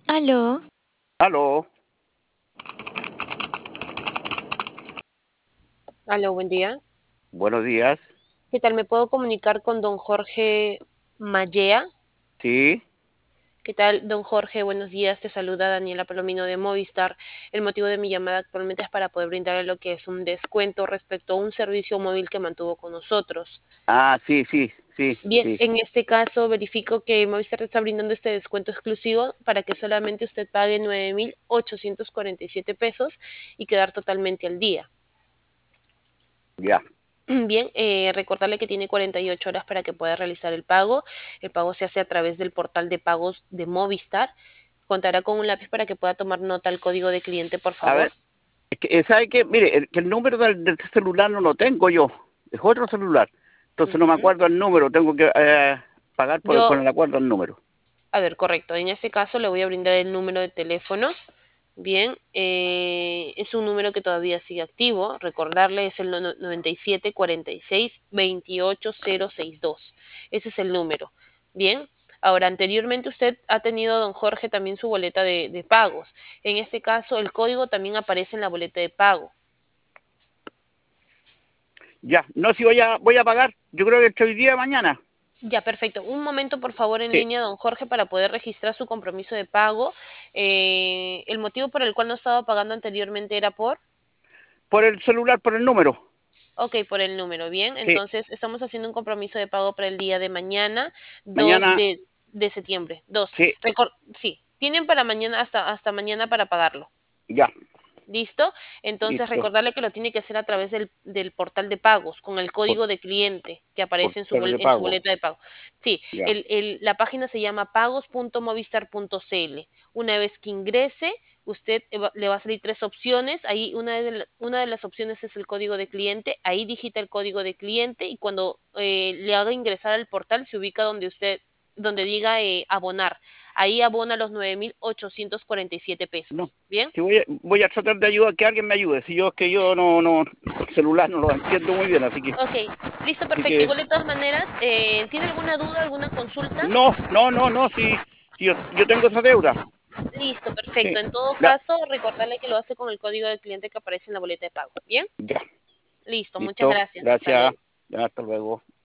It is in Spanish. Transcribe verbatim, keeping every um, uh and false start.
Aló, Aló, Aló, buen día. buenos días. ¿Qué tal? ¿Me puedo comunicar con don Jorge Mallea? Sí. ¿Qué tal, don Jorge? Buenos días. Te saluda Daniela Palomino de Movistar. El motivo de mi llamada actualmente es para poder brindarle lo que es un descuento respecto a un servicio móvil que mantuvo con nosotros. Ah, sí, sí, sí, Bien, sí. en este caso verifico que Movistar está brindando este descuento exclusivo para que solamente usted pague nueve mil ochocientos cuarenta y siete pesos y quedar totalmente al día. Ya. Bien, eh, recordarle que tiene cuarenta y ocho horas para que pueda realizar el pago. El pago se hace a través del portal de pagos de Movistar. Contará con un lápiz para que pueda tomar nota al código de cliente, por A favor. ver, es que, eh, ¿sabe qué? Mire, el, que el número del, del celular no lo tengo yo. Es otro celular. Entonces no me Ujú. acuerdo el número. Tengo que eh, pagar por, con Yo, el acuerdo al número. a ver, correcto. En este caso le voy a brindar el número de teléfono. Bien, eh, es un número que todavía sigue activo. Recordarle es el no- noventa y siete cuarenta y seis veintiocho cero sesenta y dos. Ese es el número. Bien, ahora anteriormente usted ha tenido, don Jorge, también su boleta de, de pagos. En este caso, el código también aparece en la boleta de pago. Ya. No, si voy a, voy a pagar. Yo creo que entre hoy día y mañana. Ya, perfecto. Un momento, por favor, en Sí. línea, don Jorge, para poder registrar su compromiso de pago. Eh, el motivo por el cual no estaba pagando anteriormente era por... Por el celular, por el número. Ok, por el número, bien. Sí. Entonces, estamos haciendo un compromiso de pago para el día de mañana, dos Mañana, de, de septiembre. Dos. sí. Recor- sí, tienen para mañana, hasta, hasta mañana para pagarlo. Ya. ¿Listo? Entonces, Listo. recordarle que lo tiene que hacer a través del, del portal de pagos, con el Por, código de cliente que por aparece en su, ser bol- de en su pago. boleta de pago. Sí, Ya. el, el- la página se llama pagos punto movistar punto cl. Una vez que ingrese, usted eva- le va a salir tres opciones. Ahí una de, la- una de las opciones es el código de cliente. Ahí digita el código de cliente y cuando eh, le haga ingresar al portal, se ubica donde usted, donde diga eh, abonar. Ahí abona los nueve mil ochocientos cuarenta y siete No. pesos. ¿Bien? Si voy a, voy a tratar de ayudar, que alguien me ayude. Si yo es que yo no, no, el celular no lo entiendo muy bien, así que, Ok, listo, así perfecto. que, Igual de todas maneras, eh, ¿tiene alguna duda, alguna consulta? no, no, no, no, si, si yo, yo tengo esa deuda. Listo, Sí. perfecto. En todo La, caso, recordarle que lo hace con el código del cliente que aparece en la boleta de pago. ¿Bien? ya, Listo, muchas listo, gracias. Hasta gracias, luego. ya, hasta luego.